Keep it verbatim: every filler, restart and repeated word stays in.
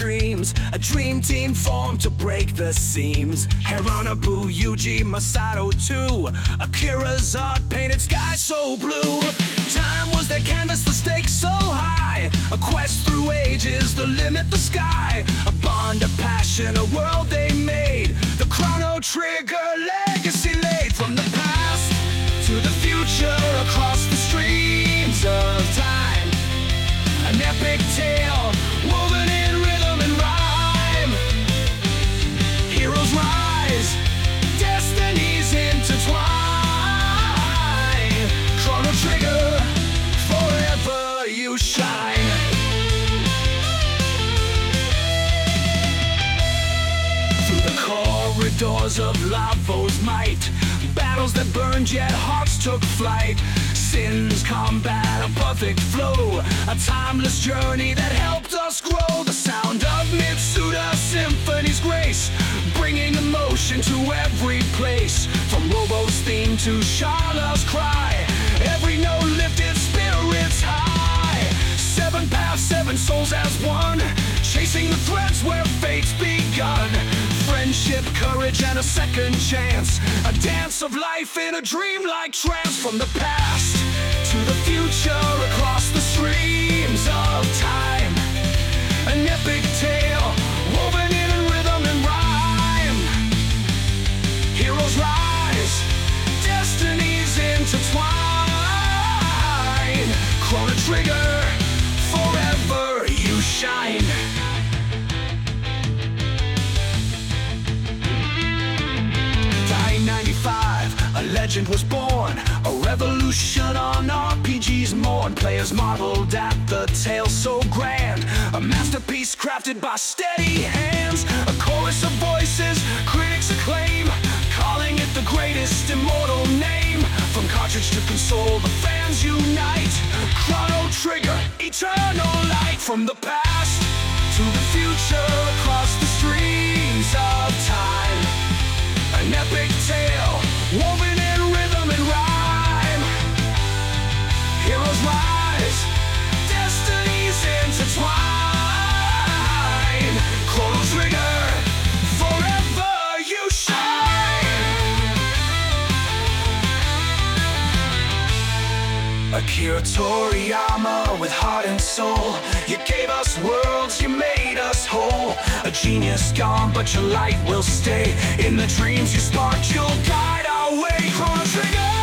dreams. A dream team formed to break the seams. Hironobu, Yuji, Masato too. Akira's art painted sky so blue. Time was their canvas, the stakes so high. A quest through ages, the limit, the sky. A bond of passion, a world they made. The Chrono Trigger legacy laid from the past to the future, across the streams of time. An epic tale woven in rhythm and rhyme. Heroes rise, destinies intertwine. Chrono Trigger, forever you shine. Through the corridors of Lavo's might, battles that burned yet hearts took flight. Sin's combat, a perfect flow, a timeless journey that helped us grow. The sound of Mitsuda Symphony's grace, bringing emotion to every place. From Robo's theme to Sharla's cry, every note lifted spirits high. Seven paths, seven souls as one, chasing the threads where fate's begun. Friendship, courage, and a second chance, a dance of life in a dreamlike trance. From the past to the future, across the streams of time. An epic tale woven in rhythm and rhyme. Heroes rise, destinies intertwine. Chrono Trigger, forever you shine. ninety-five, a legend was born, a revolution on R P G's morn. Players marveled at the tale so grand, a masterpiece crafted by steady hands. A chorus of voices, critics acclaim, calling it the greatest immortal name. From cartridge to console, the fans unite. Chrono Trigger, eternal light. From the past to the future, across the streams of time. An epic tale, woven in rhythm and rhyme. Heroes rise, destinies intertwine. Chrono Trigger, forever you shine. Akira Toriyama with heart and soul, you gave us worlds, you made us whole. A genius gone, but your light will stay. In the dreams you sparked, you'll guide our way. Chrono Trigger,